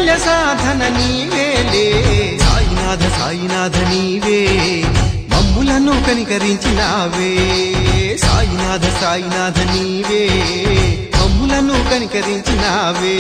కైవల్య సాధన నీవేలే సాయినాథ సాయినాథ నీవే మమ్ములను కనికరించినావే సాయినాథ సాయినాథ నీవే మమ్ములను కనికరించినావే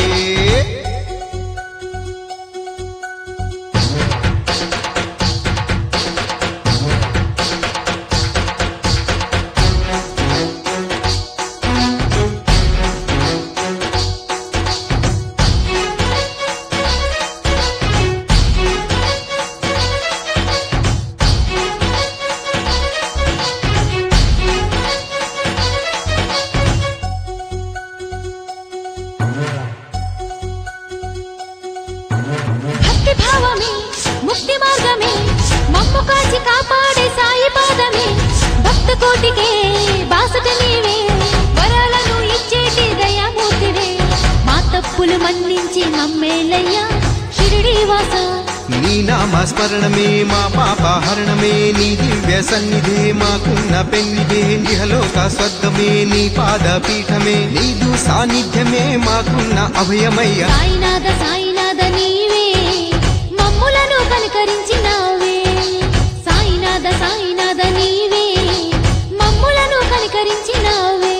భక్తి భావమే ముక్తి మార్గమే మమ్ము కాచి కాపాడే సాయి పాదమే భక్త కోటికే బాసట నీవే వరాలను ఇచ్చేటి దయామూర్తివే మా తప్పులు మన్నించి మమ్మేలయ్యా షిరిడి వాస నీ నామస్మరణమే మా పాపహరణమే నీ దివ్య సన్నిధే మాకున్న పెన్నిదే నిహలోక స్వర్గమే నీ పాదపీఠమే నీదు సాన్నిధ్యమే మాకున్న అభయమయ్య సాయినాథ సాయినాథ నీవే మమ్ములను కనికరించినావే సాయినాథ సాయినాథ నీవే మమ్ములను కనికరించినావే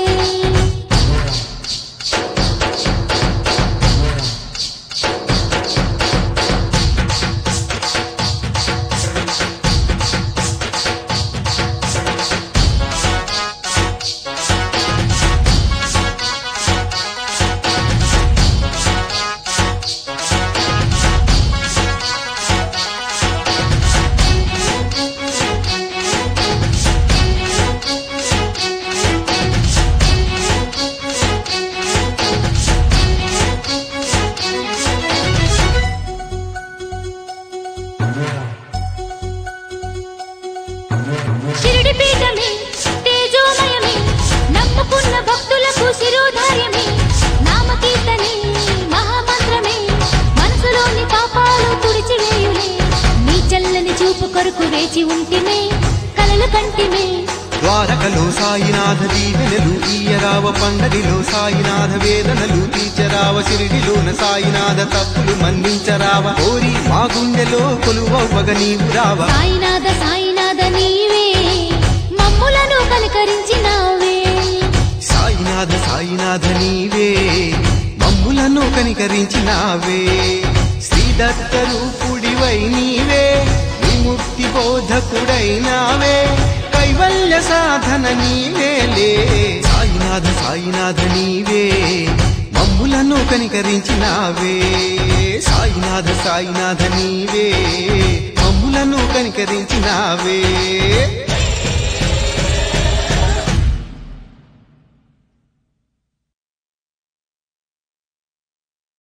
షిరిడి పీఠమే తేజోమయమే నమ్ముకున్న భక్తులకు శిరోధార్యమే నామకీర్తనే మహామంత్రమే మనసులోని పాపాలు తుడిచివేయులే నీ చల్లని చూపు కొరకు వేచి ఉంటిమే కలలు కంటిమే ద్వారకలో సాయినాథ దీవెనలు ఈయరావ పండరిలో సాయినాథ వేదనలు తీర్చరావ షిరిడిలోన సాయినాథ తప్పులు మన్నించరావ కోరి మా గుండెలో కొలువవ్వగ నీవు రావ సాయినాథ సాయినాథ నీవే మమ్ములను కనికరించినావే సాయినాథ సాయినాథ నీవే మమ్ములను కనికరించినావే శ్రీదత్త రూపుడివై నీవే విముక్తి బోధకుడైనావే కైవల్య సాధన నీవేలే సాయినాథ సాయినాథ నీవే మమ్ములను కనికరించినావే సాయినాథ సాయినాథ నీవే మమ్ములను కనికరించినావే